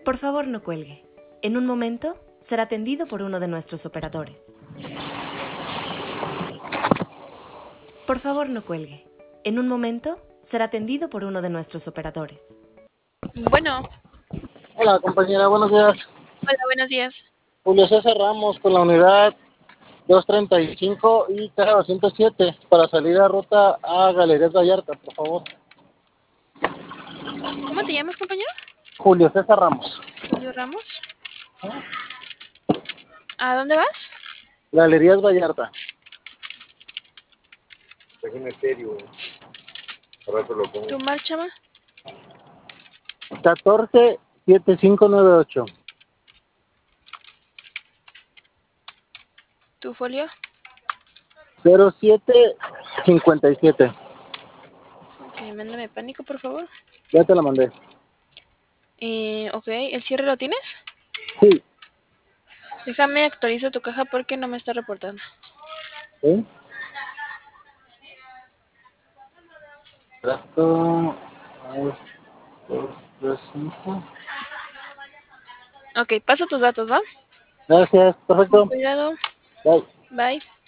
Por favor, no cuelgue. En un momento será atendido por uno de nuestros operadores. Por favor, no cuelgue. En un momento será atendido por uno de nuestros operadores. Bueno, Hola compañera, buenos días. hola, buenos días. Julio César Ramos con la unidad 235 y caja 207 para salida ruta a Galerías Vallarta, por favor. ¿Cómo te llamas, compañero? Julio César Ramos. Julio Ramos. ¿A dónde vas? Galerías Vallarta. Déjeme serio. Ahora te lo pongo. ¿Tu marcha, ma? 147598. ¿Tu folio? 0757. Ok, mándame pánico, por favor. Ya te la mandé. Ok, ¿el cierre lo tienes? Sí. Déjame actualizar tu caja porque no me está reportando. ¿Sí? Trato. 235. Ok, paso tus datos, ¿va? Gracias, Con perfecto. cuidado. Bye. Bye.